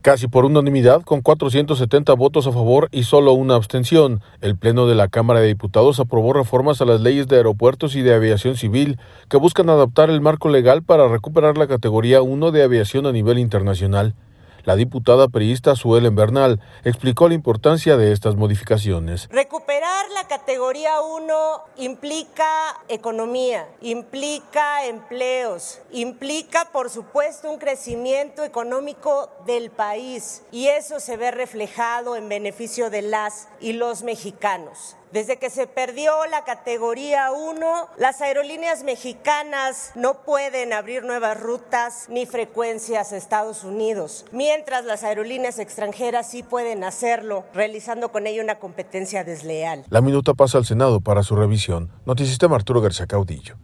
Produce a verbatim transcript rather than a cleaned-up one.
Casi por unanimidad, con cuatrocientos setenta votos a favor y solo una abstención, el Pleno de la Cámara de Diputados aprobó reformas a las leyes de aeropuertos y de aviación civil que buscan adaptar el marco legal para recuperar la categoría uno de aviación a nivel internacional. La diputada priista Suelen Bernal explicó la importancia de estas modificaciones. Recuperar la categoría uno implica economía, implica empleos, implica, por supuesto, un crecimiento económico del país, y eso se ve reflejado en beneficio de las y los mexicanos. Desde que se perdió la categoría uno, las aerolíneas mexicanas no pueden abrir nuevas rutas ni frecuencias a Estados Unidos, mientras las aerolíneas extranjeras sí pueden hacerlo, realizando con ello una competencia desleal. La minuta pasa al Senado para su revisión. Notisistema Arturo García Caudillo.